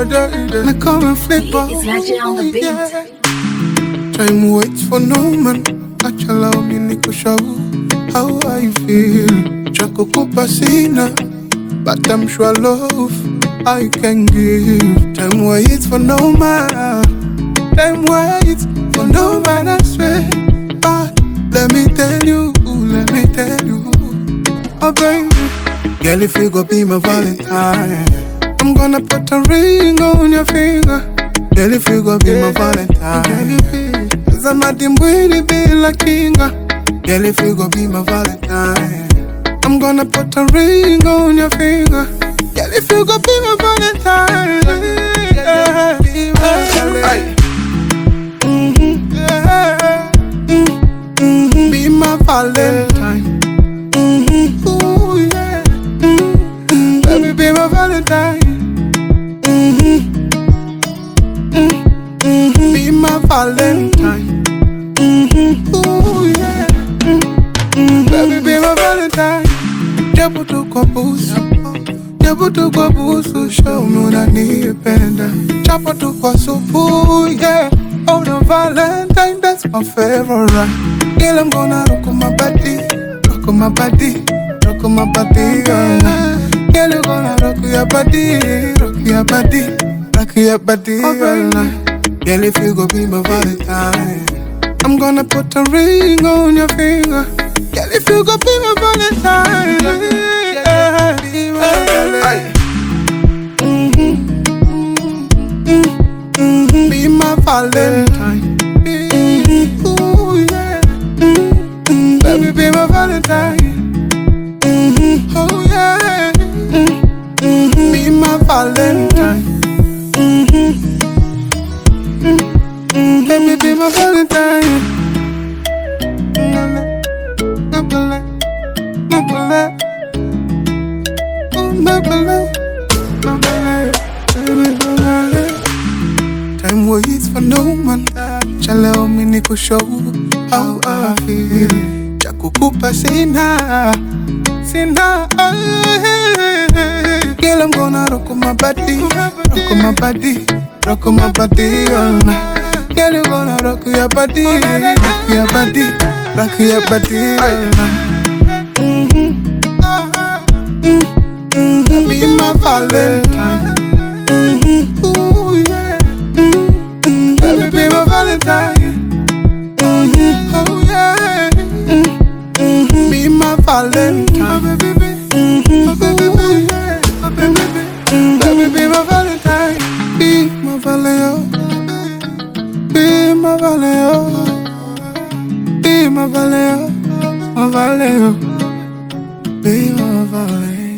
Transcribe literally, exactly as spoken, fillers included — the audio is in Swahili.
I come and flip up. It's Legend on the beat. Yeah. Time waits for no man. Acha allow me niko show how I feel. Chako kupa sina, but I'm sure love I can give. Time waits for no man. Time waits for no man, I swear. But let me tell you, let me tell you, oh baby, girl, if you go be my Valentine, I'm gonna put a ring on your finger. Girl, if you go be my Valentine, cause I'm not dim with be like kinga. Girl, if you go be my Valentine, I'm gonna put a ring on your finger. Girl, if you go be my Valentine, yeah, be my Valentine. Mm-hmm, yeah. Mm-hmm, be my Valentine. Mm-hmm, ooh, yeah. Mm-hmm, baby, be my Valentine. Mm-hmm, mm-hmm, be my Valentine. Mm-hmm, ooh, yeah. Mm-hmm, baby, be my Valentine. Japo tu kwa busu, japo tu kwa busu, show me unanipenda. Japo tu kwa supu, yeah. Oh, the Valentine, that's my favorite. Girl, I'm gonna rock on my body, rock on my body, rock on my body, yeah. Girl, you gonna rock your body, rock your body, rock your body, yeah. Girl, if you go be my Valentine, I'm gonna put a ring on your finger. Girl, if you go be my Valentine, yeah, be my Valentine. Mm-hmm, mm-hmm, mm-hmm, be my Valentine. Mm-hmm, ooh, yeah. Mm-hmm, baby, be my Valentine. Mm-hmm, oh yeah. Mm-hmm, be my Valentine. Mm-hmm, mm-hmm, baby, be my Valentine. Time waits for no man. Chaleo me niko show how I feel. Chakukupa sina, sina. Girl, I'm gonna rock on my body, rock on my body, rock on my body all night. Girl, you gonna rock your body, rock your body, rock your body all night. Mm-hmm, mm-hmm, be my Valentine. Mm-hmm, ooh yeah. Mm-hmm, baby, be my Valentine. Mm-hmm, oh yeah. Mm-hmm, be my Valentine. Mm-hmm, ooh yeah. Mm-hmm, baby, be my Valentine. Be my Valentine. Be my Valentine. Be my Valentine. My Valentine. Be my Valentine.